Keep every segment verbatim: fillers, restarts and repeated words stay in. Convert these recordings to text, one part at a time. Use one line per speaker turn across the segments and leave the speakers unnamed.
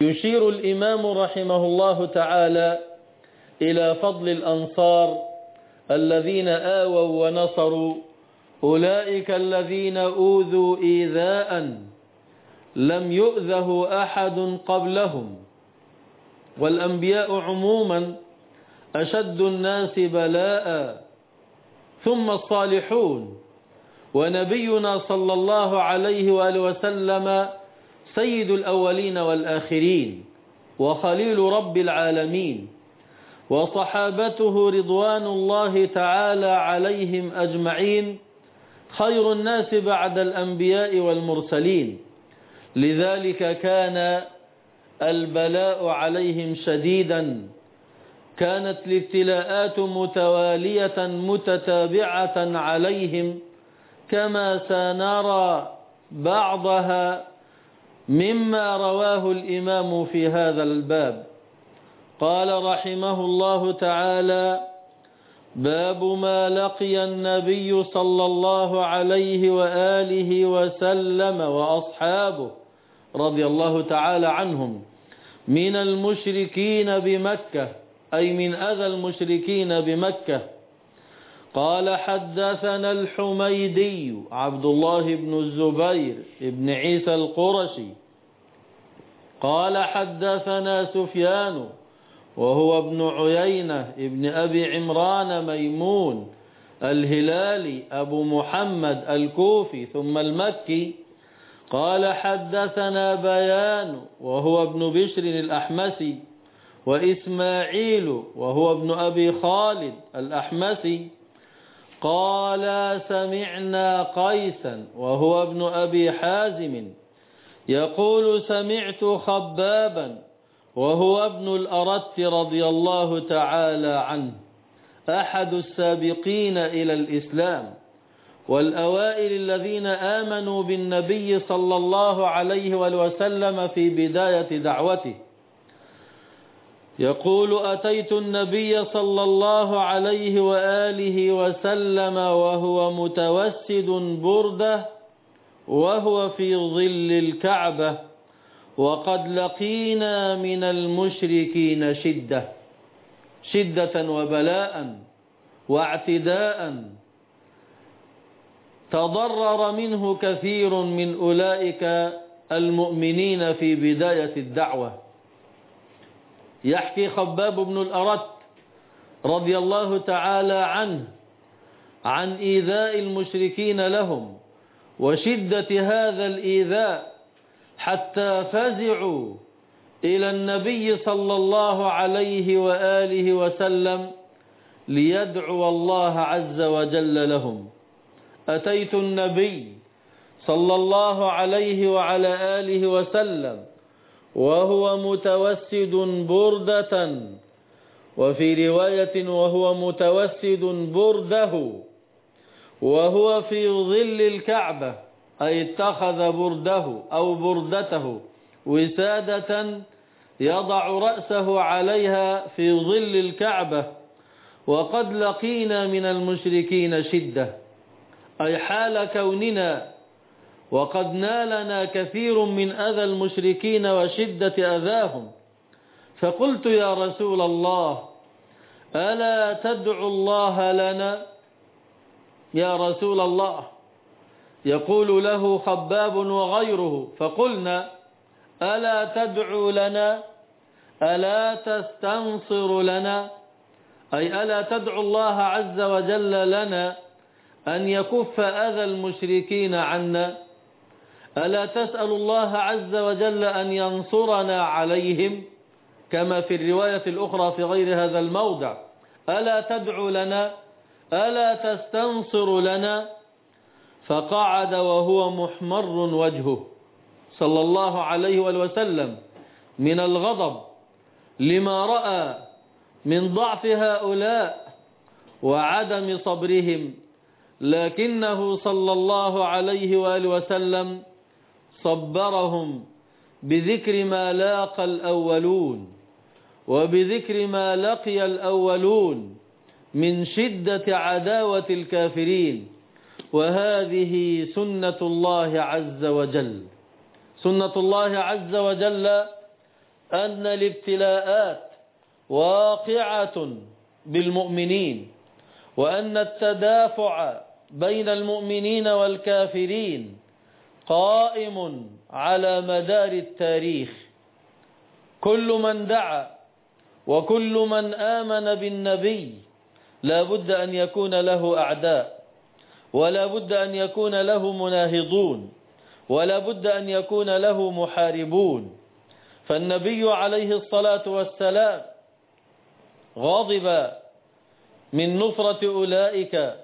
يشير الإمام رحمه الله تعالى إلى فضل الأنصار الذين آووا ونصروا أولئك الذين أوذوا إيذاء لم يؤذه أحد قبلهم. والأنبياء عموما أشد الناس بلاء ثم الصالحون، ونبينا صلى الله عليه وآله وسلم سيد الأولين والآخرين وخليل رب العالمين، وصحابته رضوان الله تعالى عليهم أجمعين خير الناس بعد الأنبياء والمرسلين. لذلك كان البلاء عليهم شديدا، كانت الابتلاءات متوالية متتابعة عليهم كما سنرى بعضها مما رواه الإمام في هذا الباب. قال رحمه الله تعالى: باب ما لقي النبي صلى الله عليه وآله وسلم وأصحابه رضي الله تعالى عنهم من المشركين بمكة، أي من أذى المشركين بمكة. قال: حدثنا الحميدي عبد الله بن الزبير بن عيسى القرشي قال: حدثنا سفيان وهو ابن عيينة ابن أبي عمران ميمون الهلالي أبو محمد الكوفي ثم المكي. قال: حدثنا بيان وهو ابن بشر الأحمسي، وإسماعيل وهو ابن أبي خالد الأحمسي. قال: سمعنا قيسا وهو ابن أبي حازم يقول: سمعت خبابا وهو ابن الأرت رضي الله تعالى عنه أحد السابقين إلى الإسلام والأوائل الذين آمنوا بالنبي صلى الله عليه وسلم في بداية دعوته، يقول: أتيت النبي صلى الله عليه وآله وسلم وهو متوسد بردة وهو في ظل الكعبة، وقد لقينا من المشركين شدة شدة وبلاء واعتداء تضرر منه كثير من أولئك المؤمنين في بداية الدعوة. يحكي خباب بن الأرت رضي الله تعالى عنه عن إيذاء المشركين لهم وشدة هذا الإيذاء حتى فزعوا إلى النبي صلى الله عليه وآله وسلم ليدعو الله عز وجل لهم. أتيت النبي صلى الله عليه وعلى آله وسلم وهو متوسد بردة، وفي رواية وهو متوسد برده، وهو في ظل الكعبة، أي اتخذ برده أو بردته وسادة يضع رأسه عليها في ظل الكعبة، وقد لقينا من المشركين شدة، أي حال كوننا وقد نالنا كثير من أذى المشركين وشدة أذاهم. فقلت: يا رسول الله، ألا تدعو الله لنا؟ يا رسول الله. يقول له خباب وغيره: فقلنا: ألا تدعو لنا؟ ألا تستنصر لنا؟ أي ألا تدعو الله عز وجل لنا أن يكف أذى المشركين عنا؟ ألا تسأل الله عز وجل أن ينصرنا عليهم كما في الرواية الأخرى في غير هذا الموضع؟ ألا تدعو لنا؟ ألا تستنصر لنا؟ فقعد وهو محمر وجهه صلى الله عليه وسلم من الغضب لما رأى من ضعف هؤلاء وعدم صبرهم، لكنه صلى الله عليه وآله وسلم صبرهم بذكر ما لاقى الأولون وبذكر ما لقي الأولون من شدة عداوة الكافرين. وهذه سنة الله عز وجل، سنة الله عز وجل أن الابتلاءات واقعة بالمؤمنين، وأن التدافع بين المؤمنين والكافرين قائم على مدار التاريخ. كل من دعا وكل من آمن بالنبي لا بد أن يكون له أعداء، ولا بد أن يكون له مناهضون، ولا بد أن يكون له محاربون. فالنبي عليه الصلاة والسلام غضب من نفرة أولئك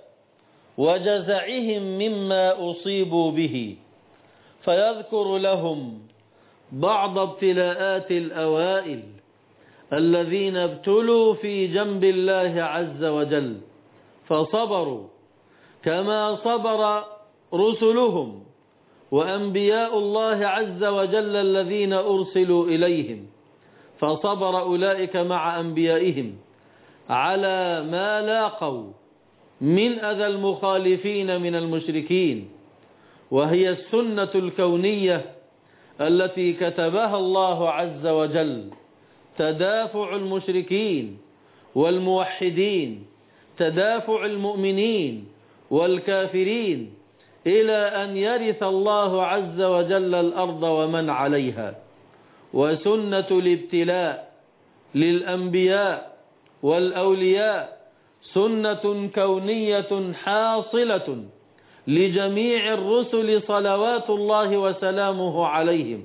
وجزعهم مما أصيبوا به، فيذكر لهم بعض ابتلاءات الأوائل الذين ابتلوا في جنب الله عز وجل فصبروا كما صبر رسلهم وأنبياء الله عز وجل الذين أرسلوا إليهم، فصبر أولئك مع أنبيائهم على ما لاقوا من أذى المخالفين من المشركين، وهي السنة الكونية التي كتبها الله عز وجل، تدافع المشركين والموحدين، تدافع المؤمنين والكافرين، إلى أن يرث الله عز وجل الأرض ومن عليها. وسنة الابتلاء للأنبياء والأولياء سنة كونية حاصلة لجميع الرسل صلوات الله وسلامه عليهم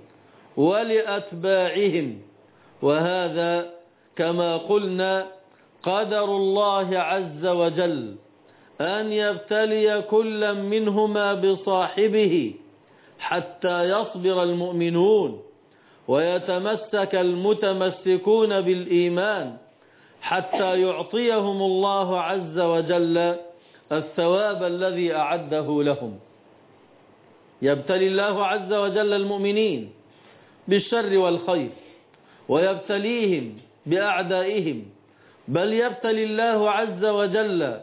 ولأتباعهم، وهذا كما قلنا قدر الله عز وجل أن يبتلي كل منهما بصاحبه حتى يصبر المؤمنون ويتمسك المتمسكون بالإيمان حتى يعطيهم الله عز وجل الثواب الذي أعده لهم. يبتلي الله عز وجل المؤمنين بالشر والخير، ويبتليهم بأعدائهم، بل يبتلي الله عز وجل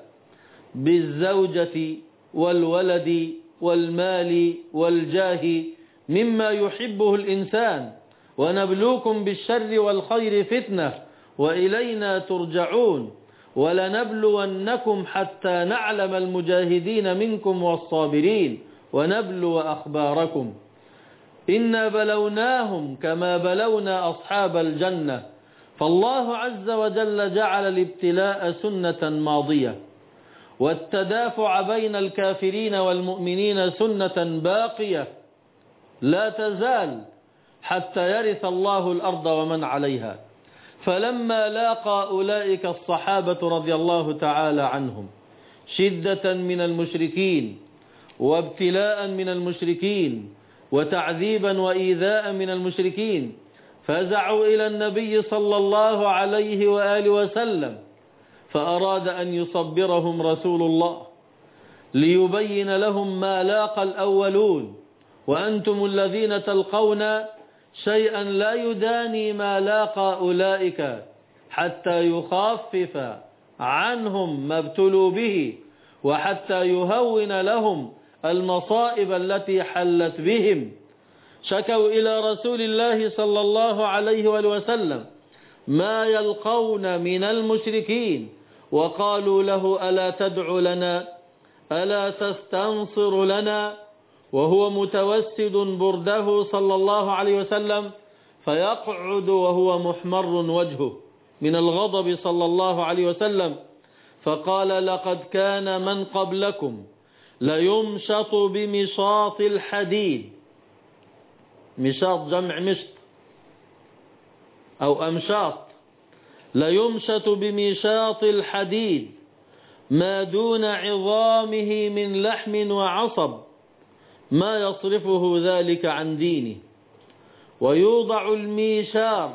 بالزوجة والولد والمال والجاه مما يحبه الإنسان. ونبلوكم بالشر والخير فتنة وإلينا ترجعون ولنبلونكم حتى نعلم المجاهدين منكم والصابرين ونبلو أخباركم إنا بلوناهم كما بلونا أصحاب الجنة. فالله عز وجل جعل الابتلاء سنة ماضية، والتدافع بين الكافرين والمؤمنين سنة باقية لا تزال حتى يرث الله الأرض ومن عليها. فلما لاقى أولئك الصحابة رضي الله تعالى عنهم شدة من المشركين وابتلاء من المشركين وتعذيبا وإيذاء من المشركين، فزعوا إلى النبي صلى الله عليه وآله وسلم، فأراد أن يصبرهم رسول الله ليبين لهم ما لاقى الأولون، وأنتم الذين تلقون شيئا لا يداني ما لاقى أولئك، حتى يخفف عنهم ما ابتلوا به وحتى يهون لهم المصائب التي حلت بهم. شكوا إلى رسول الله صلى الله عليه وسلم ما يلقون من المشركين، وقالوا له ألا تدعو لنا، ألا تستنصر لنا، وهو متوسد برده صلى الله عليه وسلم فيقعد وهو محمر وجهه من الغضب صلى الله عليه وسلم، فقال لقد كان من قبلكم ليمشط بمشاط الحديد. مشاط جمع مشط أو أمشاط. ليمشط بمشاط الحديد ما دون عظامه من لحم وعصب ما يصرفه ذلك عن دينه، ويوضع الميشار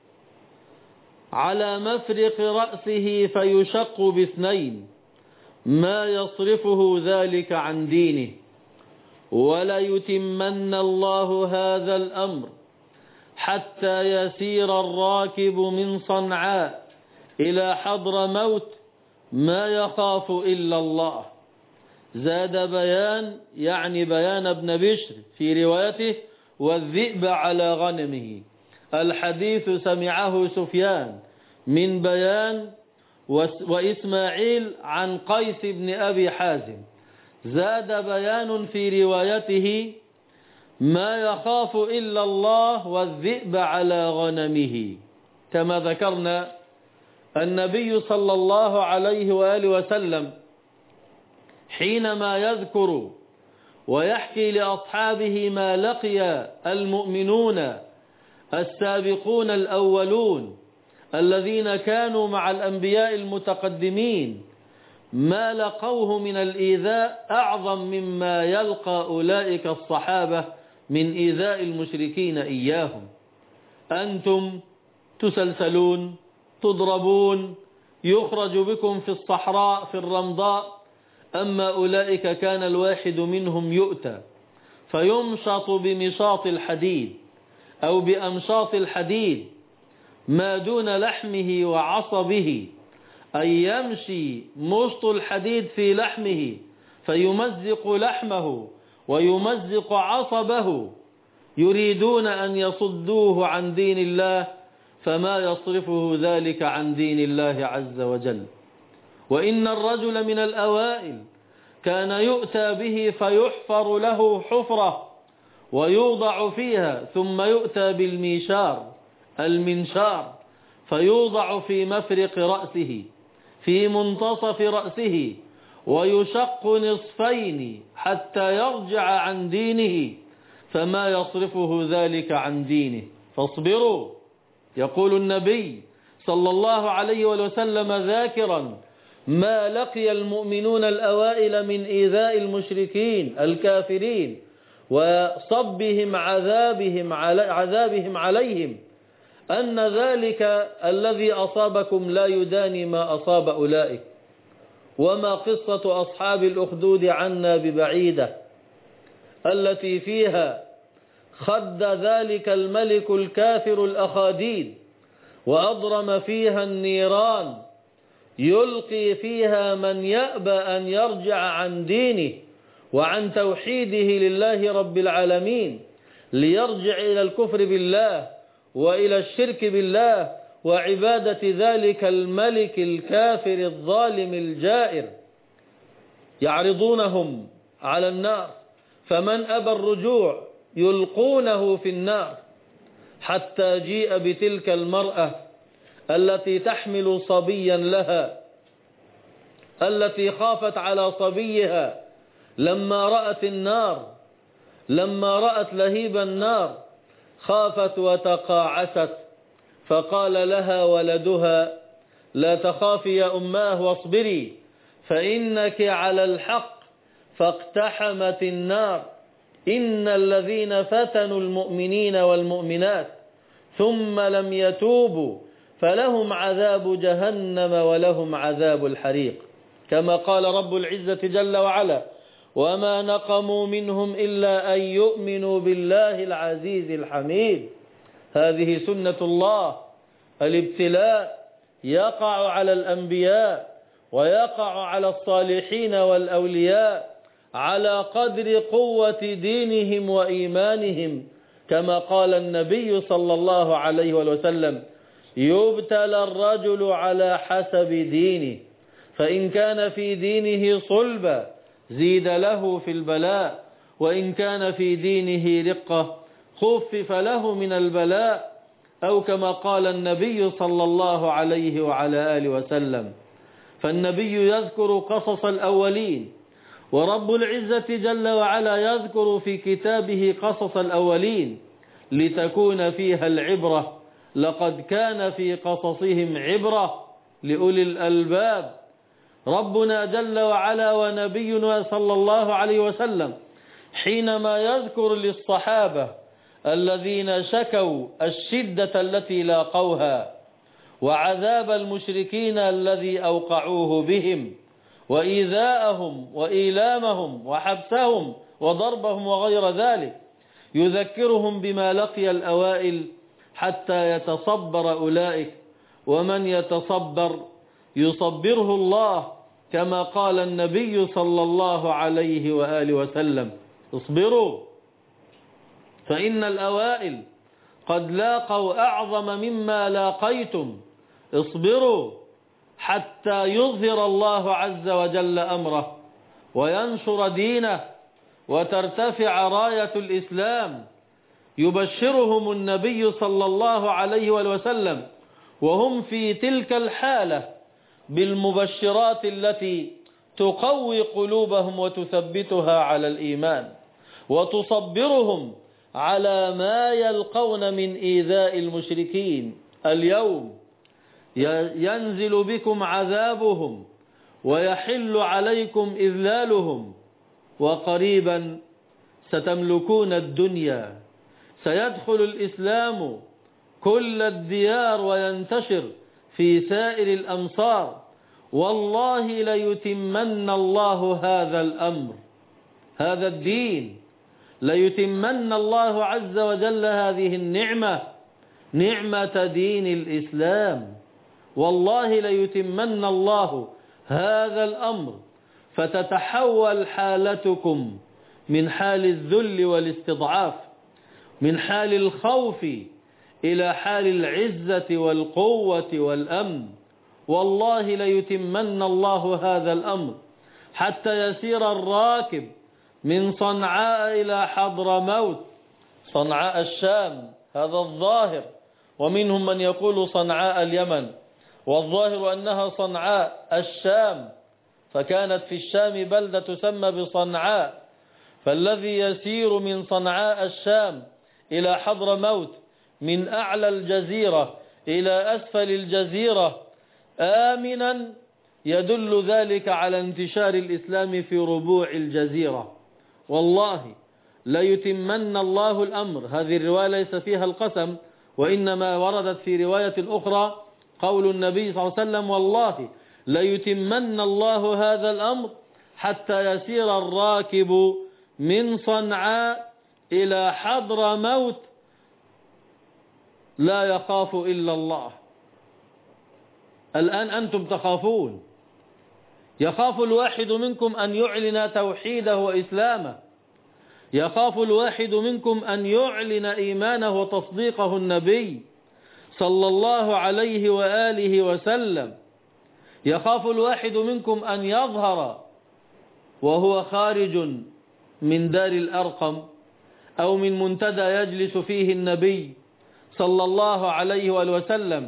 على مفرق رأسه فيشق باثنين ما يصرفه ذلك عن دينه، ولا يتمن الله هذا الأمر حتى يسير الراكب من صنعاء إلى حضر موت ما يخاف إلا الله. زاد بيان يعني بيان ابن بشر في روايته والذئب على غنمه، الحديث سمعه سفيان من بيان وإسماعيل عن قيس بن أبي حازم. زاد بيان في روايته: ما يخاف إلا الله والذئب على غنمه. كما ذكرنا، النبي صلى الله عليه وآله وسلم حينما يذكر ويحكي لأصحابه ما لقي المؤمنون السابقون الأولون الذين كانوا مع الأنبياء المتقدمين، ما لقوه من الإيذاء أعظم مما يلقى أولئك الصحابة من إيذاء المشركين إياهم. أنتم تسلسلون، تضربون، يخرج بكم في الصحراء في الرمضاء، أما أولئك كان الواحد منهم يؤتى فيمشط بمشاط الحديد أو بأمشاط الحديد ما دون لحمه وعصبه، أي يمشي مشط الحديد في لحمه فيمزق لحمه ويمزق عصبه، يريدون أن يصدوه عن دين الله، فما يصرفه ذلك عن دين الله عز وجل. وإن الرجل من الأوائل كان يؤتى به فيحفر له حفرة ويوضع فيها، ثم يؤتى بالميشار المنشار فيوضع في مفرق رأسه في منتصف رأسه ويشق نصفين حتى يرجع عن دينه، فما يصرفه ذلك عن دينه. فاصبروا، يقول النبي صلى الله عليه وسلم ذاكرا ما لقي المؤمنون الأوائل من إيذاء المشركين الكافرين وصبهم عذابهم علي عذابهم عليهم، أن ذلك الذي أصابكم لا يداني ما أصاب أولئك، وما قصة أصحاب الأخدود عنا ببعيدة التي فيها خد ذلك الملك الكافر الأخاديد وأضرم فيها النيران، يلقي فيها من يأبى أن يرجع عن دينه وعن توحيده لله رب العالمين، ليرجع إلى الكفر بالله وإلى الشرك بالله وعبادة ذلك الملك الكافر الظالم الجائر. يعرضونهم على النار، فمن أبى الرجوع يلقونه في النار، حتى جيء بتلك المرأة التي تحمل صبيا لها، التي خافت على صبيها لما رأت النار، لما رأت لهيب النار خافت وتقاعست، فقال لها ولدها: لا تخافي يا أماه واصبري فإنك على الحق، فاقتحمت النار. إن الذين فتنوا المؤمنين والمؤمنات ثم لم يتوبوا فلهم عذاب جهنم ولهم عذاب الحريق، كما قال رب العزة جل وعلا: وما نقموا منهم إلا أن يؤمنوا بالله العزيز الحميد. هذه سنة الله، الابتلاء يقع على الأنبياء ويقع على الصالحين والأولياء على قدر قوة دينهم وإيمانهم، كما قال النبي صلى الله عليه وسلم: يبتلى الرجل على حسب دينه، فإن كان في دينه صلبا زيد له في البلاء، وإن كان في دينه رقة خفف له من البلاء، أو كما قال النبي صلى الله عليه وعلى آله وسلم. فالنبي يذكر قصص الأولين، ورب العزة جل وعلا يذكر في كتابه قصص الأولين لتكون فيها العبرة. لقد كان في قصصهم عبرة لأولي الألباب. ربنا جل وعلا ونبينا صلى الله عليه وسلم حينما يذكر للصحابة الذين شكوا الشدة التي لاقوها وعذاب المشركين الذي أوقعوه بهم وإيذاءهم وإيلامهم وحبسهم وضربهم وغير ذلك، يذكرهم بما لقي الأوائل حتى يتصبر أولئك، ومن يتصبر يصبره الله، كما قال النبي صلى الله عليه وآله وسلم: اصبروا فإن الأوائل قد لاقوا أعظم مما لاقيتم، اصبروا حتى يظهر الله عز وجل أمره وينشر دينه وترتفع راية الإسلام. يبشرهم النبي صلى الله عليه وسلم وهم في تلك الحالة بالمبشرات التي تقوي قلوبهم وتثبتها على الإيمان وتصبرهم على ما يلقون من إيذاء المشركين. اليوم ينزل بكم عذابهم ويحل عليكم إذلالهم، وقريبا ستملكون الدنيا، سيدخل الإسلام كل الديار وينتشر في سائر الأمصار. والله ليتمن الله هذا الأمر، هذا الدين، ليتمن الله عز وجل هذه النعمة، نعمة دين الإسلام. والله ليتمن الله هذا الأمر، فتتحول حالتكم من حال الذل والاستضعاف، من حال الخوف إلى حال العزة والقوة والأمن. والله ليتمن الله هذا الأمر حتى يسير الراكب من صنعاء إلى حضرموت، صنعاء الشام هذا الظاهر، ومنهم من يقول صنعاء اليمن، والظاهر أنها صنعاء الشام، فكانت في الشام بلدة تسمى بصنعاء. فالذي يسير من صنعاء الشام إلى حضرموت من أعلى الجزيرة إلى أسفل الجزيرة آمنا، يدل ذلك على انتشار الإسلام في ربوع الجزيرة. والله ليتمن الله الأمر. هذه الرواية ليس فيها القسم، وإنما وردت في رواية أخرى قول النبي صلى الله عليه وسلم: والله ليتمن الله هذا الأمر حتى يسير الراكب من صنعاء إلى حضرموت لا يخاف إلا الله. الآن أنتم تخافون، يخاف الواحد منكم أن يعلن توحيده وإسلامه، يخاف الواحد منكم أن يعلن إيمانه وتصديقه النبي صلى الله عليه وآله وسلم، يخاف الواحد منكم أن يظهر وهو خارج من دار الأرقم أو من منتدى يجلس فيه النبي صلى الله عليه وآله وسلم: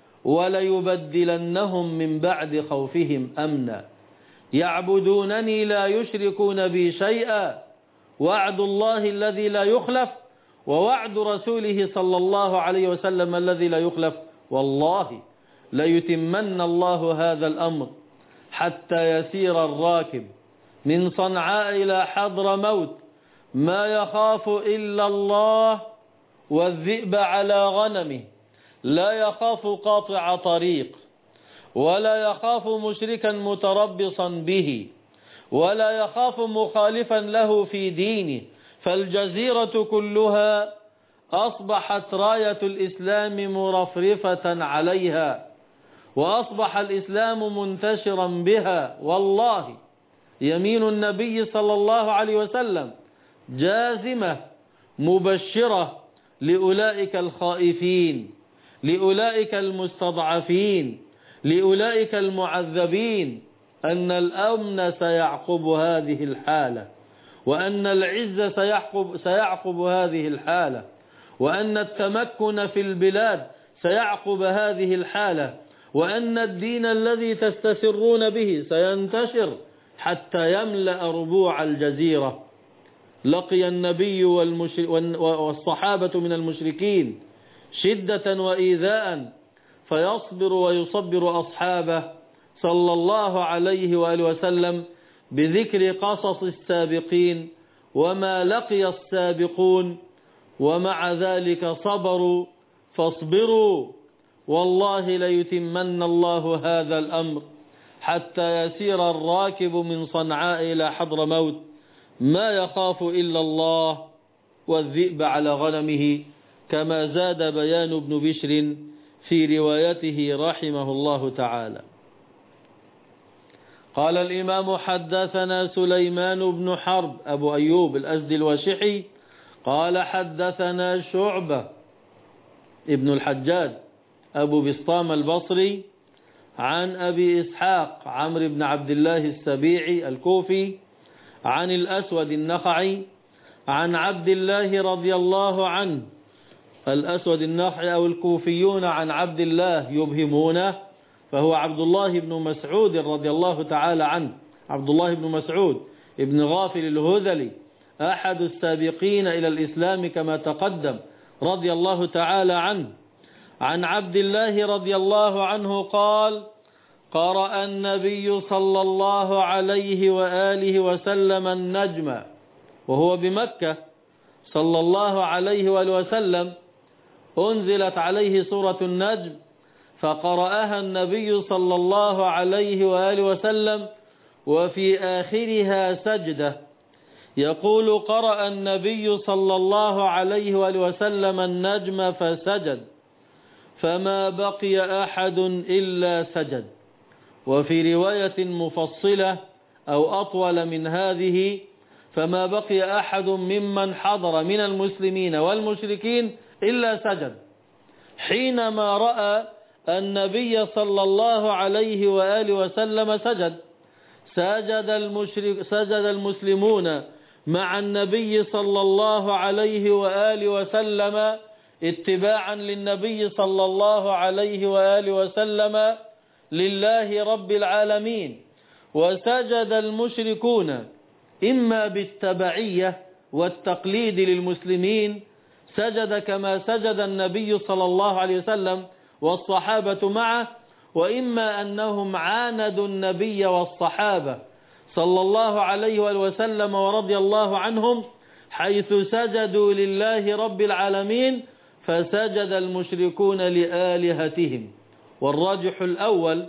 وليبدلنهم من بعد خوفهم أمنا يعبدونني لا يشركون بي شيئا، وعد الله الذي لا يخلف ووعد رسوله صلى الله عليه وسلم الذي لا يخلف. والله ليتمن الله هذا الأمر حتى يسير الراكب من صنعاء إلى حضرموت ما يخاف إلا الله والذئب على غنمه، لا يخاف قاطع طريق، ولا يخاف مشركا متربصا به، ولا يخاف مخالفا له في دينه. فالجزيرة كلها أصبحت راية الإسلام مرفرفة عليها، وأصبح الإسلام منتشرا بها. والله يمين النبي صلى الله عليه وسلم جازمة مبشرة لأولئك الخائفين، لأولئك المستضعفين، لأولئك المعذبين، أن الأمن سيعقب هذه الحالة، وأن العز سيعقب, سيعقب هذه الحالة، وأن التمكن في البلاد سيعقب هذه الحالة، وأن الدين الذي تستسرون به سينتشر حتى يملأ ربوع الجزيرة. لقي النبي والصحابة من المشركين شدة وإيذاء، فيصبر ويصبر أصحابه صلى الله عليه وآله وسلم بذكر قصص السابقين وما لقي السابقون، ومع ذلك صبروا. فاصبروا والله ليتمن الله هذا الأمر حتى يسير الراكب من صنعاء إلى حضرموت ما يخاف إلا الله والذئب على غنمه، كما زاد بيان ابن بشر في روايته رحمه الله تعالى. قال الإمام: حدثنا سليمان بن حرب أبو أيوب الأزدي الواشحي قال: حدثنا شعبة ابن الحجاج أبو بسطام البصري عن أبي إسحاق عمرو بن عبد الله السبيعي الكوفي عن الأسود النخعي عن عبد الله رضي الله عنه. الأسود النخعي أو الكوفيون عن عبد الله يبهمونه، فهو عبد الله بن مسعود رضي الله تعالى عنه، عبد الله بن مسعود ابن غافل الهذلي أحد السابقين إلى الإسلام كما تقدم رضي الله تعالى عنه. عن عبد الله رضي الله عنه قال: قرأ النبي صلى الله عليه وآله وسلم النجم وهو بمكة صلى الله عليه وآله وسلم، أنزلت عليه سورة النجم فقرأها النبي صلى الله عليه وآله وسلم وفي آخرها سجدة، يقول: قرأ النبي صلى الله عليه وآله وسلم النجم فسجد فما بقي أحد إلا سجد. وفي رواية مفصلة أو أطول من هذه: فما بقي أحد ممن حضر من المسلمين والمشركين إلا سجد. حينما رأى النبي صلى الله عليه وآله وسلم سجد، سجد المشرك سجد المسلمون مع النبي صلى الله عليه وآله وسلم اتباعا للنبي صلى الله عليه وآله وسلم لله رب العالمين. وسجد المشركون إما بالتبعية والتقليد للمسلمين، سجد كما سجد النبي صلى الله عليه وسلم والصحابة معه، وإما أنهم عاندوا النبي والصحابة صلى الله عليه وسلم ورضي الله عنهم حيث سجدوا لله رب العالمين، فسجد المشركون لآلهتهم. والراجح الأول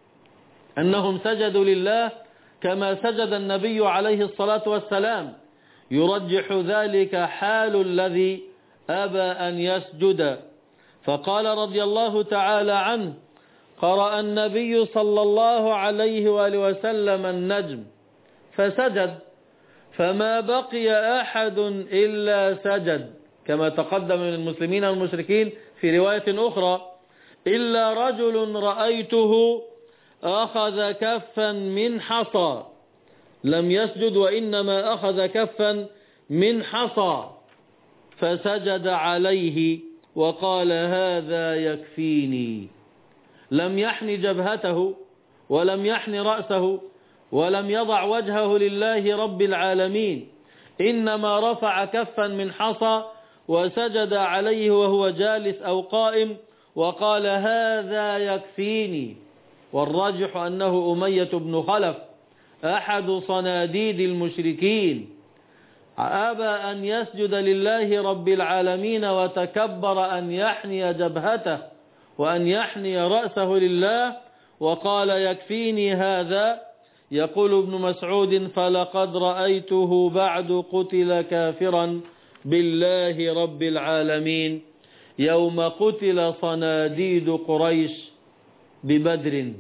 أنهم سجدوا لله كما سجد النبي عليه الصلاة والسلام، يرجح ذلك حال الذي أبى أن يسجد. فقال رضي الله تعالى عنه: قرأ النبي صلى الله عليه وآله وسلم النجم فسجد فما بقي أحد إلا سجد، كما تقدم من المسلمين والمشركين في رواية أخرى: إلا رجل رأيته أخذ كفا من حصى لم يسجد، وإنما أخذ كفا من حصى فسجد عليه وقال: هذا يكفيني. لم يحن جبهته ولم يحن رأسه ولم يضع وجهه لله رب العالمين، إنما رفع كفا من حصى وسجد عليه وهو جالس أو قائم وقال: هذا يكفيني. والراجح أنه أمية بن خلف أحد صناديد المشركين، أبى أن يسجد لله رب العالمين وتكبر أن يحني جبهته وأن يحني رأسه لله، وقال: يكفيني هذا. يقول ابن مسعود: فلقد رأيته بعد قتل كافرا بالله رب العالمين يوم قتل صناديد قريش ببدر.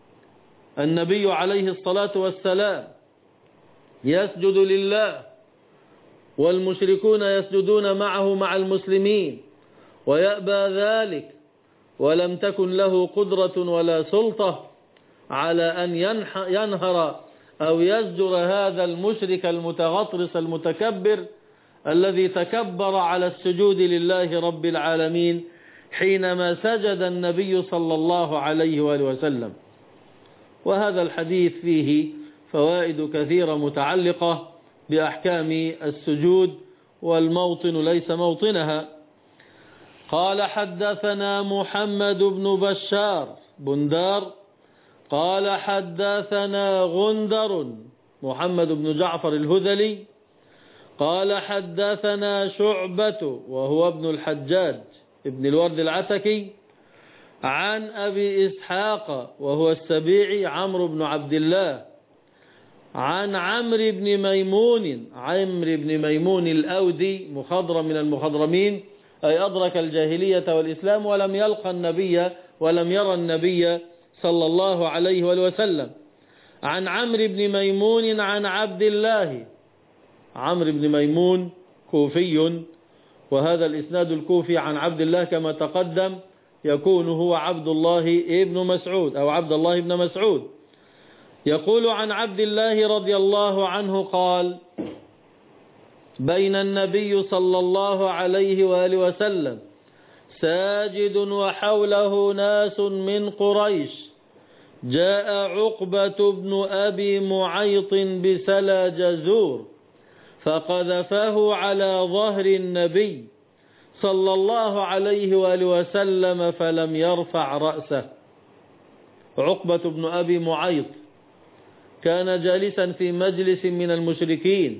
النبي عليه الصلاة والسلام يسجد لله والمشركون يسجدون معه مع المسلمين، ويأبى ذلك، ولم تكن له قدرة ولا سلطة على أن ينهر أو يزجر هذا المشرك المتغطرس المتكبر الذي تكبر على السجود لله رب العالمين حينما سجد النبي صلى الله عليه وآله وسلم. وهذا الحديث فيه فوائد كثيرة متعلقة بأحكام السجود، والموطن ليس موطنها. قال: حدثنا محمد بن بشار بندار قال: حدثنا غندر محمد بن جعفر الهذلي قال: حدثنا شعبة وهو ابن الحجاج ابن الورد العتكي عن أبي إسحاق وهو السبيعي عمرو بن عبد الله عن عمرو بن ميمون عمرو بن ميمون الأودي، مخضرم من المخضرمين، أي أدرك الجاهلية والإسلام ولم يلقى النبي ولم يرى النبي صلى الله عليه وسلم. عن عمرو بن ميمون عن عبد الله. عمرو بن ميمون كوفي وهذا الإسناد الكوفي عن عبد الله كما تقدم يكون هو عبد الله ابن مسعود أو عبد الله ابن مسعود. يقول عن عبد الله رضي الله عنه قال: بين النبي صلى الله عليه وآله وسلم ساجد وحوله ناس من قريش، جاء عقبة بن أبي معيط بسلى جزور فقذفه على ظهر النبي صلى الله عليه وآله وسلم فلم يرفع رأسه. عقبة بن أبي معيط كان جالسا في مجلس من المشركين،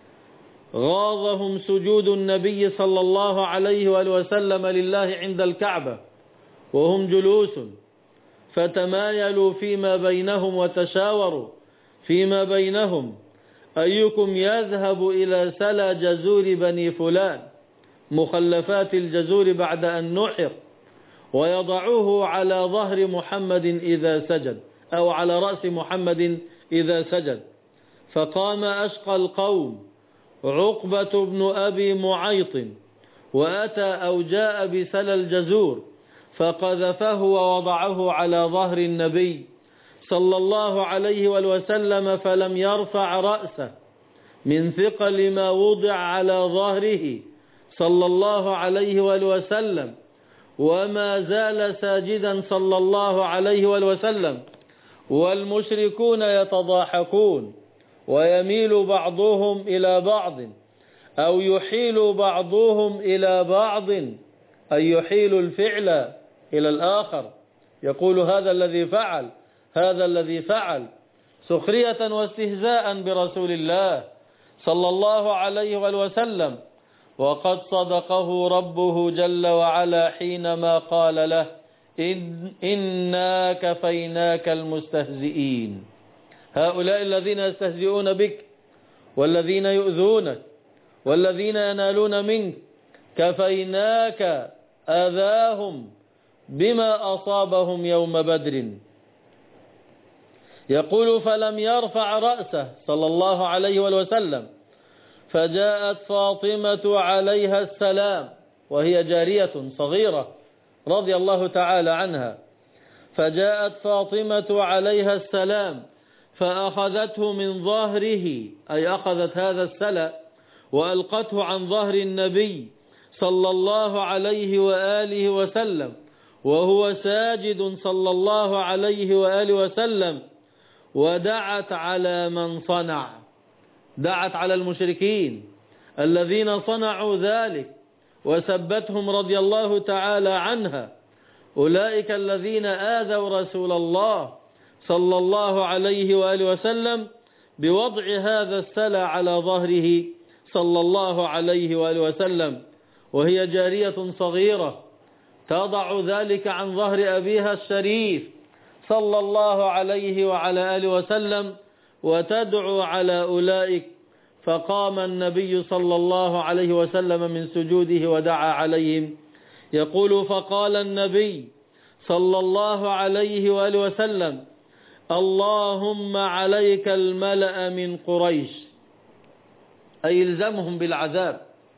غاضهم سجود النبي صلى الله عليه وآله وسلم لله عند الكعبة وهم جلوس، فتمايلوا فيما بينهم وتشاوروا فيما بينهم أيكم يذهب إلى سلى جزور بني فلان، مخلفات الجزور بعد أن نحر، ويضعوه على ظهر محمد إذا سجد أو على رأس محمد إذا سجد. فقام أشقى القوم عقبة بن أبي معيط وأتى أو جاء بسلى الجزور فقذفه ووضعه على ظهر النبي صلى الله عليه وسلم فلم يرفع رأسه من ثقل ما وضع على ظهره صلى الله عليه وسلم، وما زال ساجدا صلى الله عليه وسلم، والمشركون يتضاحكون ويميل بعضهم إلى بعض أو يحيل بعضهم إلى بعض أي يحيل الفعل إلى الآخر، يقول هذا الذي فعل هذا الذي فعل سخرية واستهزاء برسول الله صلى الله عليه وسلم. وقد صدقه ربه جل وعلا حينما قال له: إن إنا كفيناك المستهزئين. هؤلاء الذين يستهزئون بك والذين يؤذونك والذين ينالون منك كفيناك أذاهم بما أصابهم يوم بدر. يقول: فلم يرفع رأسه صلى الله عليه وسلم، فجاءت فاطمة عليها السلام وهي جارية صغيرة رضي الله تعالى عنها، فجاءت فاطمة عليها السلام فأخذته من ظهره أي أخذت هذا السلى وألقته عن ظهر النبي صلى الله عليه وآله وسلم وهو ساجد صلى الله عليه وآله وسلم، ودعت على من صنع، دعت على المشركين الذين صنعوا ذلك وسبتهم رضي الله تعالى عنها، أولئك الذين آذوا رسول الله صلى الله عليه وآله وسلم بوضع هذا السلى على ظهره صلى الله عليه وآله وسلم، وهي جارية صغيرة تضع ذلك عن ظهر أبيها الشريف صلى الله عليه وعلى آله وسلم وتدعو على أولئك. فقام النبي صلى الله عليه وسلم من سجوده ودعا عليهم. يقول: فقال النبي صلى الله عليه وآله وسلم: اللهم عليك الملأ من قريش، أي الزمهم بالعذاب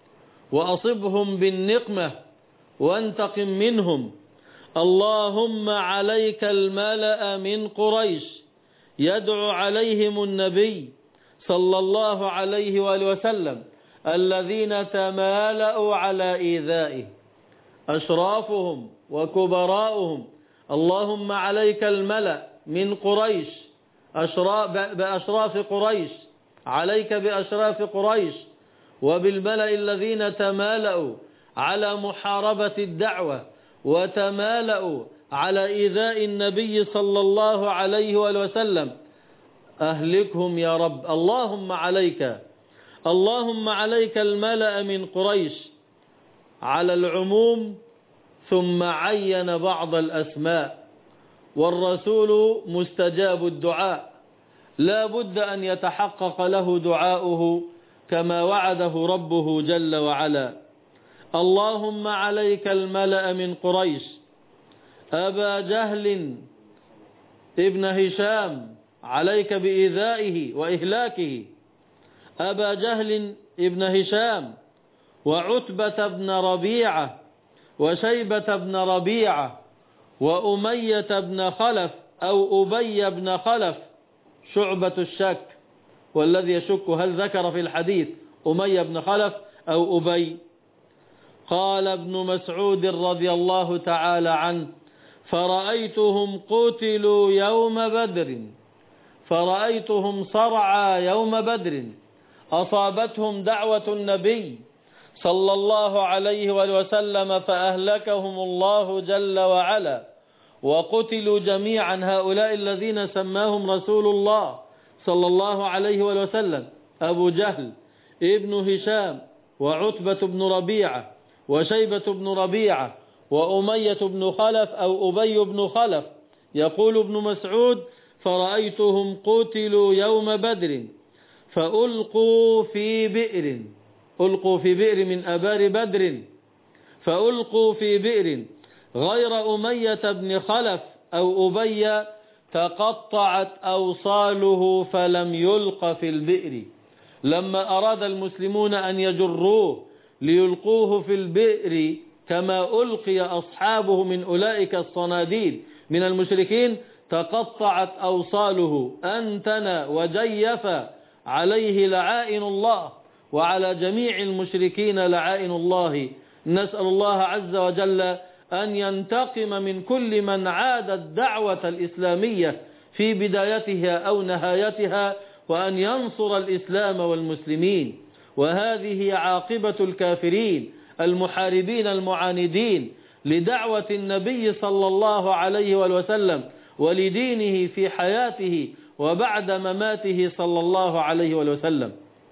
وأصبهم بالنقمة وانتقم منهم. اللهم عليك الملأ من قريش، يدعو عليهم النبي صلى الله عليه وآله وسلم الذين تمالأوا على إيذائه، أشرافهم وكبراؤهم. اللهم عليك الملأ من قريش، بأشراف قريش، عليك بأشراف قريش وبالملأ الذين تمالأوا على محاربة الدعوة وتمالأوا على إيذاء النبي صلى الله عليه وآله وسلم. أهلكهم يا رب. اللهم عليك اللهم عليك الملأ من قريش على العموم، ثم عين بعض الأسماء، والرسول مستجاب الدعاء لا بد أن يتحقق له دعاؤه كما وعده ربه جل وعلا. اللهم عليك الملأ من قريش، أبا جهل ابن هشام عليك بإيذائه وإهلاكه، أبا جهل ابن هشام وعتبة بن ربيعة وشيبة بن ربيعة وأمية بن خلف أو أبي بن خلف. شعبة الشك، والذي يشك هل ذكر في الحديث أمية بن خلف أو أبي. قال ابن مسعود رضي الله تعالى عنه: فرأيتهم قتلوا يوم بدر، فرأيتهم صرعى يوم بدر، أصابتهم دعوة النبي صلى الله عليه وسلم فأهلكهم الله جل وعلا، وقتلوا جميعا هؤلاء الذين سماهم رسول الله صلى الله عليه وسلم: أبو جهل، ابن هشام، وعتبة بن ربيعة، وشيبة بن ربيعة، وأمية بن خلف أو أبي بن خلف. يقول ابن مسعود: فرأيتهم قتلوا يوم بدر فألقوا في بئر، ألقوا في بئر من أبار بدر، فألقوا في بئر غير أمية بن خلف أو أبي تقطعت أوصاله فلم يلق في البئر. لما أراد المسلمون أن يجروه ليلقوه في البئر كما ألقي أصحابه من أولئك الصناديد من المشركين، تقطعت أوصاله، أنتن وجيف عليه لعائن الله وعلى جميع المشركين لعائن الله. نسأل الله عز وجل أن ينتقم من كل من عاد الدعوة الإسلامية في بدايتها أو نهايتها، وأن ينصر الإسلام والمسلمين. وهذه عاقبة الكافرين المحاربين المعاندين لدعوة النبي صلى الله عليه وسلم ولدينه في حياته وبعد مماته صلى الله عليه وسلم.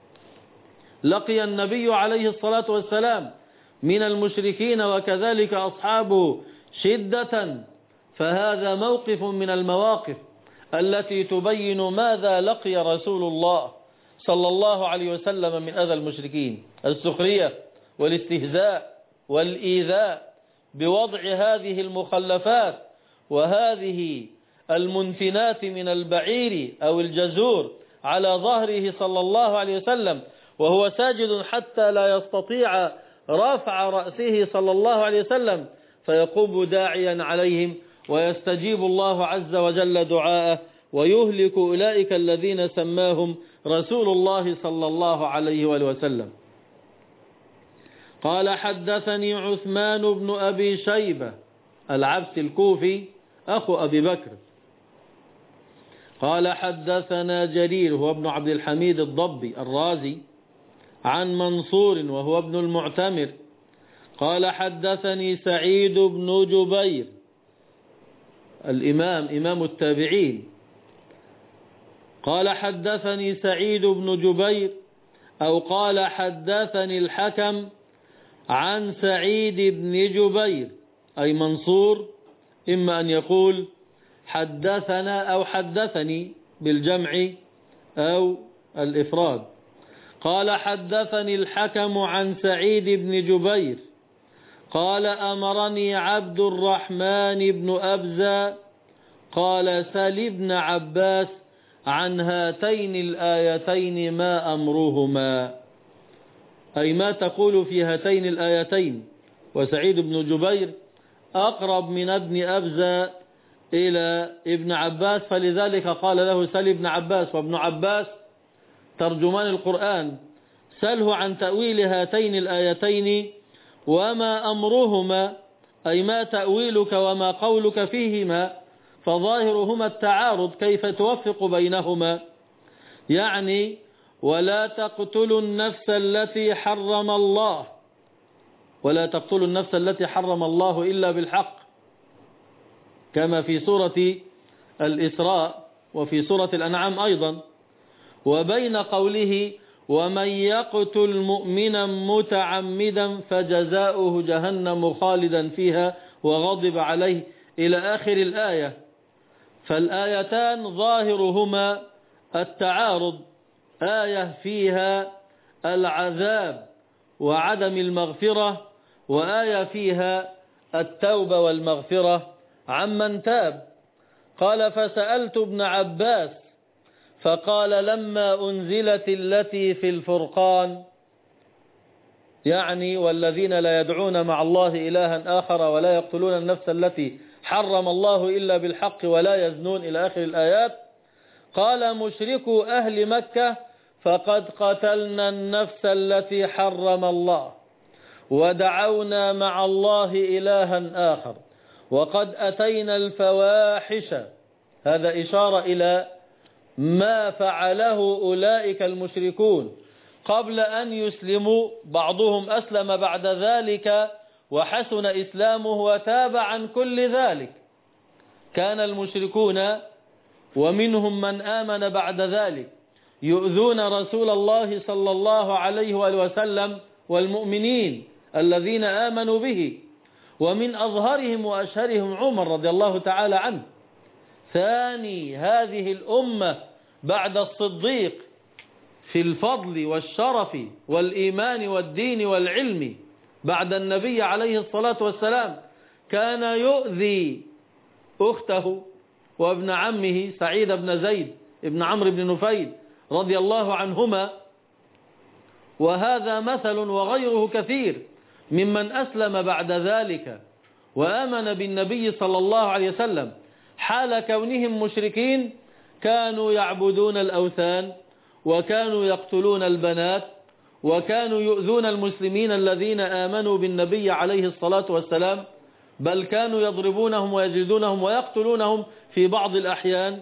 لقي النبي عليه الصلاة والسلام من المشركين وكذلك أصحابه شدة، فهذا موقف من المواقف التي تبين ماذا لقي رسول الله صلى الله عليه وسلم من أذى المشركين: السخرية والاستهزاء والإيذاء بوضع هذه المخلفات وهذه المنتنات من البعير أو الجزور على ظهره صلى الله عليه وسلم وهو ساجد حتى لا يستطيع رفع رأسه صلى الله عليه وسلم، فيقوم داعيا عليهم ويستجيب الله عز وجل دعاءه ويهلك أولئك الذين سماهم رسول الله صلى الله عليه وسلم. قال: حدثني عثمان بن أبي شيبة العبسي الكوفي أخو أبي بكر. قال: حدثنا جرير هو ابن عبد الحميد الضبي الرازي عن منصور وهو ابن المعتمر. قال: حدثني سعيد بن جبير الإمام إمام التابعين. قال: حدثني سعيد بن جبير أو قال: حدثني الحكم عن سعيد بن جبير، أي منصور إما أن يقول حدثنا أو حدثني بالجمع أو الإفراد. قال: حدثني الحكم عن سعيد بن جبير قال: أمرني عبد الرحمن بن أبزة قال: سل ابن عباس عن هاتين الآيتين ما أمرهما، أي ما تقول في هاتين الآيتين. وسعيد بن جبير أقرب من ابن أبزة إلى ابن عباس، فلذلك قال له سل ابن عباس، وابن عباس ترجمان القرآن، سله عن تأويل هاتين الآيتين وما أمرهما، أي ما تأويلك وما قولك فيهما، فظاهرهما التعارض، كيف توفق بينهما؟ يعني ولا تقتلوا النفس التي حرم الله، ولا تقتلوا النفس التي حرم الله إلا بالحق، كما في سورة الإسراء وفي سورة الأنعام أيضا. وبين قوله ومن يقتل مؤمنا متعمدا فجزاؤه جهنم خالدا فيها وغضب عليه إلى آخر الآية. فالآيتان ظاهرهما التعارض، آية فيها العذاب وعدم المغفرة، وآية فيها التوبة والمغفرة عمن تاب. قال: فسألت ابن عباس فقال: لما أنزلت التي في الفرقان يعني والذين لا يدعون مع الله إلها آخر ولا يقتلون النفس التي حرم الله إلا بالحق ولا يزنون إلى آخر الآيات. قال مشركو أهل مكة فقد قتلنا النفس التي حرم الله ودعونا مع الله إلها آخر وقد أتينا الفواحش. هذا إشارة إلى ما فعله أولئك المشركون قبل أن يسلموا. بعضهم أسلم بعد ذلك وحسن إسلامه وتاب عن كل ذلك. كان المشركون ومنهم من آمن بعد ذلك يؤذون رسول الله صلى الله عليه وآله وسلم والمؤمنين الذين آمنوا به، ومن أظهرهم وأشهرهم عمر رضي الله تعالى عنه، ثاني هذه الأمة بعد الصديق في الفضل والشرف والإيمان والدين والعلم بعد النبي عليه الصلاة والسلام. كان يؤذي أخته وابن عمه سعيد بن زيد ابن عمرو بن نفيل رضي الله عنهما، وهذا مثل وغيره كثير ممن أسلم بعد ذلك وآمن بالنبي صلى الله عليه وسلم حال كونهم مشركين. كانوا يعبدون الأوثان وكانوا يقتلون البنات وكانوا يؤذون المسلمين الذين آمنوا بالنبي عليه الصلاة والسلام، بل كانوا يضربونهم ويجلدونهم ويقتلونهم في بعض الأحيان.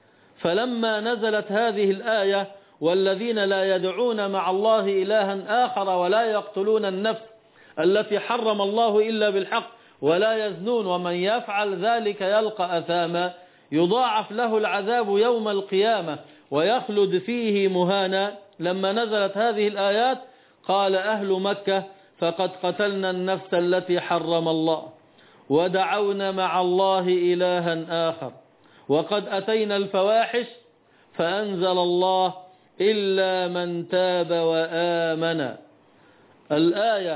فلما نزلت هذه الآية والذين لا يدعون مع الله إلها آخر ولا يقتلون النفس التي حرم الله إلا بالحق ولا يزنون ومن يفعل ذلك يلقى أثاما يضاعف له العذاب يوم القيامة ويخلد فيه مهانا. لما نزلت هذه الآيات قال أهل مكة فقد قتلنا النفس التي حرم الله ودعونا مع الله إلها آخر وقد أتينا الفواحش فأنزل الله إلا من تاب وآمن. الآية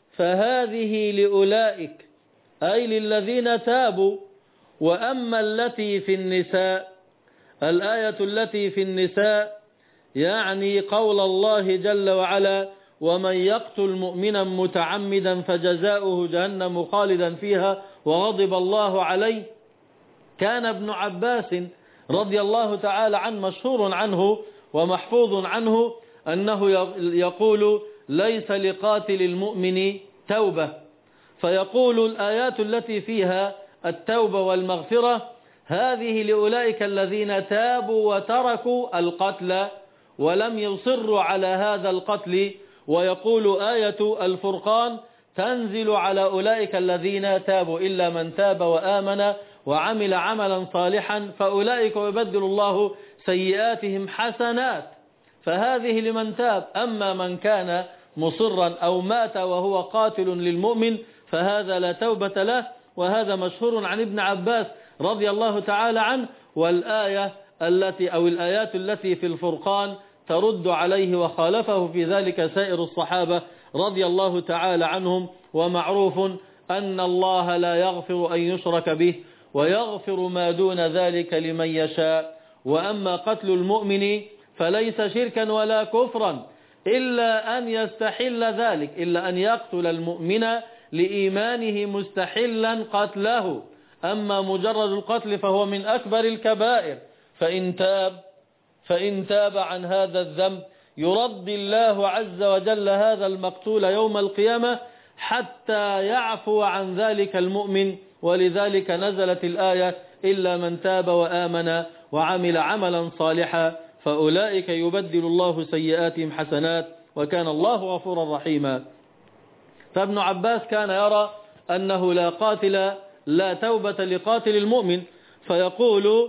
فهذه لأولئك أي للذين تابوا. وأما التي في النساء، الآية التي في النساء يعني قول الله جل وعلا ومن يقتل مؤمنا متعمدا فجزاؤه جهنم خالدا فيها وغضب الله عليه. كان ابن عباس رضي الله تعالى عنه مشهور عنه ومحفوظ عنه أنه يقول ليس لقاتل المؤمن توبة، فيقول الآيات التي فيها التوبة والمغفرة هذه لأولئك الذين تابوا وتركوا القتل ولم يصروا على هذا القتل. ويقول آية الفرقان تنزل على أولئك الذين تابوا إلا من تاب وآمن وعمل عملا صالحا فأولئك يبدل الله سيئاتهم حسنات. فهذه لمن تاب. أما من كان مصرا أو مات وهو قاتل للمؤمن فهذا لا توبة له. وهذا مشهور عن ابن عباس رضي الله تعالى عنه. والآية التي أو الآيات التي في الفرقان ترد عليه وخالفه في ذلك سائر الصحابة رضي الله تعالى عنهم. ومعروف أن الله لا يغفر أن يشرك به ويغفر ما دون ذلك لمن يشاء. وأما قتل المؤمن فليس شركا ولا كفرا إلا أن يستحل ذلك، إلا أن يقتل المؤمن لإيمانه مستحلا قتله. أما مجرد القتل فهو من أكبر الكبائر. فإن تاب فإن تاب عن هذا الذنب يرد الله عز وجل هذا المقتول يوم القيامة حتى يعفو عن ذلك المؤمن. ولذلك نزلت الآية إلا من تاب وآمن وعمل عملا صالحا فأولئك يبدل الله سيئاتهم حسنات وكان الله غفورا رحيما. فابن عباس كان يرى أنه لا قاتل لا توبة لقاتل المؤمن، فيقول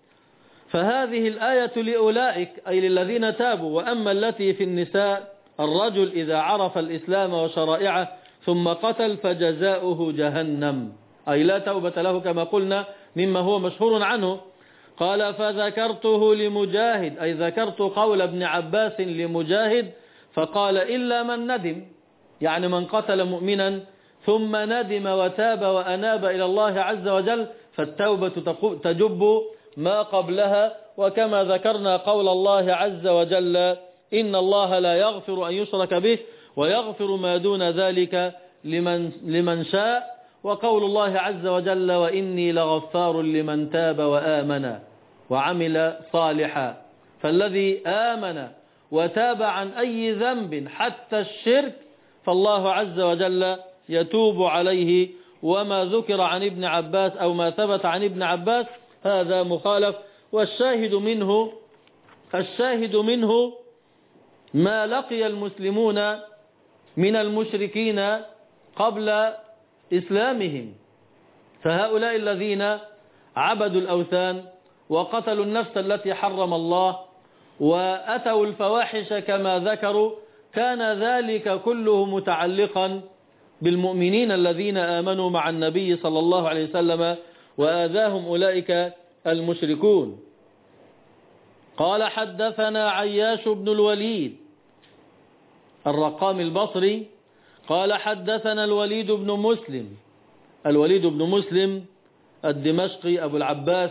فهذه الآية لأولئك أي للذين تابوا. وأما التي في النساء الرجل إذا عرف الإسلام وشرائعه ثم قتل فجزاؤه جهنم أي لا توبة له كما قلنا مما هو مشهور عنه. قال فذكرته لمجاهد أي ذكرت قول ابن عباس لمجاهد فقال إلا من ندم، يعني من قتل مؤمنا ثم ندم وتاب وأناب إلى الله عز وجل فالتوبة تجب ما قبلها. وكما ذكرنا قول الله عز وجل إن الله لا يغفر أن يشرك به ويغفر ما دون ذلك لمن, لمن شاء. وقول الله عز وجل وإني لغفار لمن تاب وآمن وعمل صالحا. فالذي آمن وتاب عن أي ذنب حتى الشرك فالله عز وجل يتوب عليه. وما ذكر عن ابن عباس أو ما ثبت عن ابن عباس هذا مخالف. والشاهد منه الشاهد منه ما لقي المسلمون من المشركين قبل إسلامهم. فهؤلاء الذين عبدوا الأوثان وقتلوا النفس التي حرم الله وأتوا الفواحش كما ذكروا كان ذلك كله متعلقا بالمؤمنين الذين آمنوا مع النبي صلى الله عليه وسلم وآذاهم أولئك المشركون. قال حدثنا عياش بن الوليد الرقام البصري قال حدثنا الوليد بن مسلم الوليد بن مسلم الدمشقي أبو العباس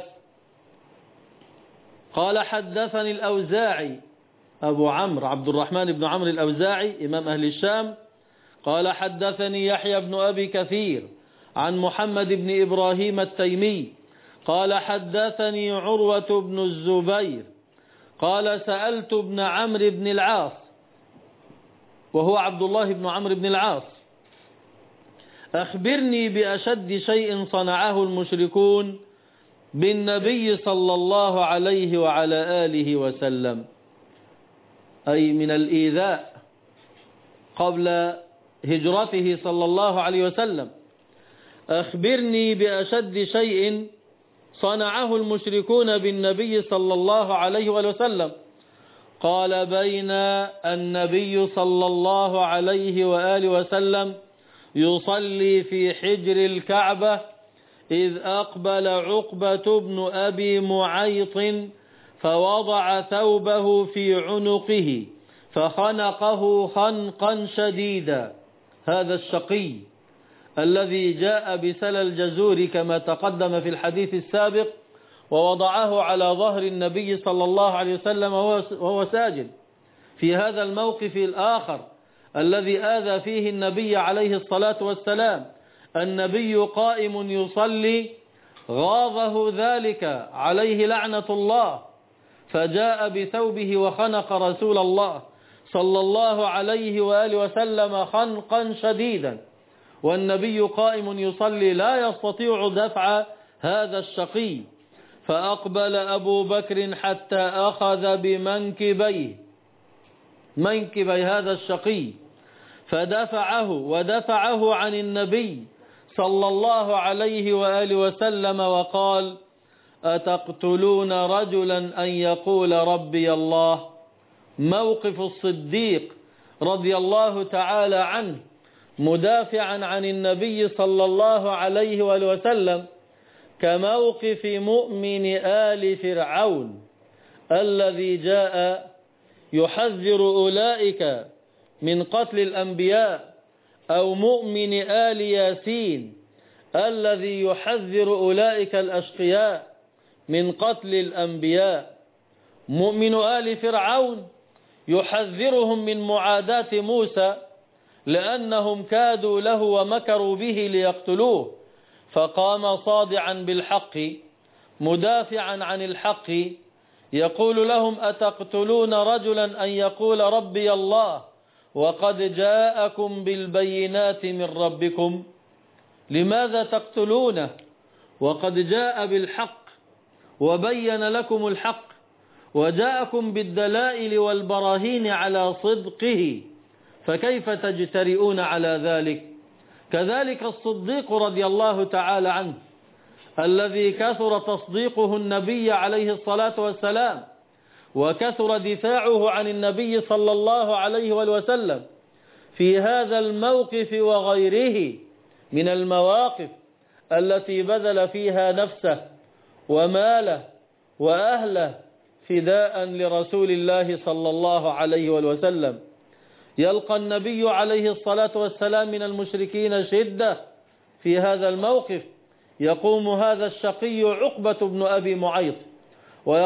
قال حدثني الأوزاعي أبو عمرو عبد الرحمن بن عمرو الأوزاعي إمام أهل الشام قال حدثني يحيى بن أبي كثير عن محمد بن إبراهيم التيمي قال حدثني عروة بن الزبير قال سألت ابن عمرو بن العاص وهو عبد الله بن عمرو بن العاص أخبرني بأشد شيء صنعه المشركون بالنبي صلى الله عليه وعلى آله وسلم، أي من الإيذاء قبل هجرته صلى الله عليه وسلم. أخبرني بأشد شيء صنعه المشركون بالنبي صلى الله عليه وسلم. قال بين النبي صلى الله عليه وآله وسلم يصلي في حجر الكعبة إذ أقبل عقبة بن أبي معيط فوضع ثوبه في عنقه فخنقه خنقا شديدا. هذا الشقي الذي جاء بسل الجزور كما تقدم في الحديث السابق ووضعه على ظهر النبي صلى الله عليه وسلم وهو ساجد. في هذا الموقف الآخر الذي آذى فيه النبي عليه الصلاة والسلام النبي قائم يصلي غاظه ذلك عليه لعنة الله فجاء بثوبه وخنق رسول الله صلى الله عليه وآله وسلم خنقا شديدا والنبي قائم يصلي لا يستطيع دفع هذا الشقي. فأقبل أبو بكر حتى أخذ بمنكبيه منكبي هذا الشقي فدفعه ودفعه عن النبي صلى الله عليه وآله وسلم وقال أتقتلون رجلا أن يقول ربي الله. موقف الصديق رضي الله تعالى عنه مدافعا عن النبي صلى الله عليه وآله وسلم كموقف مؤمن آل فرعون الذي جاء يحذر أولئك من قتل الأنبياء أو مؤمن آل ياسين الذي يحذر أولئك الأشقياء من قتل الأنبياء. مؤمن آل فرعون يحذرهم من معاداة موسى لأنهم كادوا له ومكروا به ليقتلوه فقام صادعا بالحق مدافعا عن الحق يقول لهم أتقتلون رجلا أن يقول ربي الله وقد جاءكم بالبينات من ربكم. لماذا تقتلونه وقد جاء بالحق وبين لكم الحق وجاءكم بالدلائل والبراهين على صدقه فكيف تجترئون على ذلك؟ كذلك الصديق رضي الله تعالى عنه الذي كثر تصديقه النبي عليه الصلاة والسلام وكثر دفاعه عن النبي صلى الله عليه وسلم في هذا الموقف وغيره من المواقف التي بذل فيها نفسه وماله وأهله فداء لرسول الله صلى الله عليه وسلم. يلقى النبي عليه الصلاة والسلام من المشركين شدة في هذا الموقف. يقوم هذا الشقي عقبة بن أبي معيط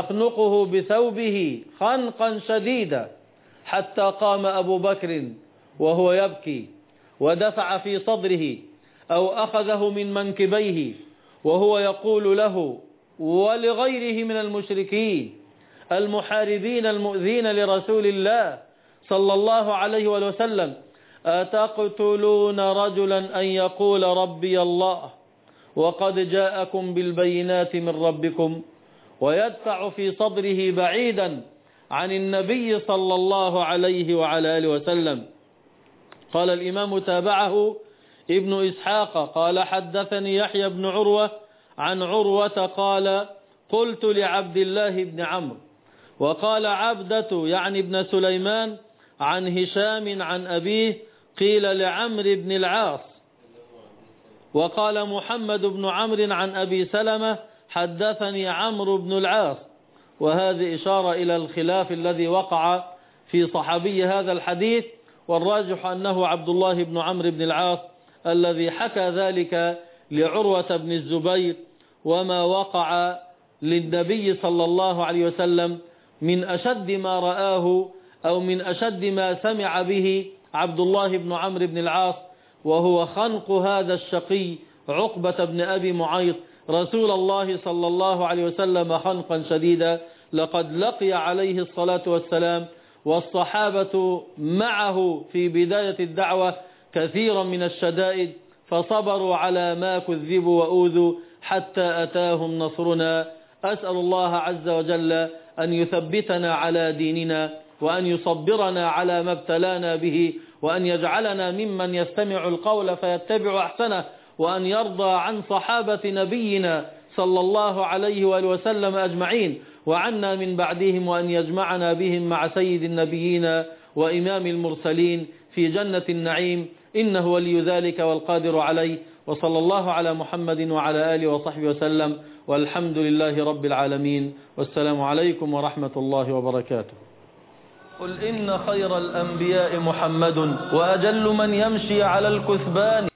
ويخنقه بثوبه خنقا شديدا حتى قام أبو بكر وهو يبكي ودفع في صدره أو أخذه من منكبيه وهو يقول له ولغيره من المشركين المحاربين المؤذين لرسول الله صلى الله عليه وسلم: أتقتلون رجلا أن يقول ربي الله وقد جاءكم بالبينات من ربكم، ويدفع في صدره بعيدا عن النبي صلى الله عليه وعلى آله وسلم. قال الإمام تابعه ابن إسحاق قال: حدثني يحيى بن عروة عن عروة قال: قلت لعبد الله بن عمرو. وقال عبدة يعني ابن سليمان عن هشام عن أبيه قيل لعمرو بن العاص. وقال محمد بن عمرو عن أبي سلمة: حدثني عمرو بن العاص. وهذه إشارة إلى الخلاف الذي وقع في صحابي هذا الحديث، والراجح أنه عبد الله بن عمرو بن العاص الذي حكى ذلك لعروة بن الزبير. وما وقع للنبي صلى الله عليه وسلم من أشد ما رآه أو من أشد ما سمع به عبد الله بن عمرو بن العاص، وهو خنق هذا الشقي عقبة بن أبي معيط رسول الله صلى الله عليه وسلم خنقا شديدا. لقد لقي عليه الصلاة والسلام والصحابة معه في بداية الدعوة كثيرا من الشدائد، فصبروا على ما كذبوا وأوذوا حتى أتاهم نصرنا. أسأل الله عز وجل أن يثبتنا على ديننا، وأن يصبرنا على ما ابتلانا به، وأن يجعلنا ممن يستمع القول فيتبع أحسنه، وأن يرضى عن صحابة نبينا صلى الله عليه وآله وسلم أجمعين وعنا من بعدهم، وأن يجمعنا بهم مع سيد النبيين وإمام المرسلين في جنة النعيم، إنه ولي ذلك والقادر عليه. وصلى الله على محمد وعلى آله وصحبه وسلم، والحمد لله رب العالمين، والسلام عليكم ورحمة الله وبركاته. قل إن خير الأنبياء محمد، وأجل من يمشي على الكثبان.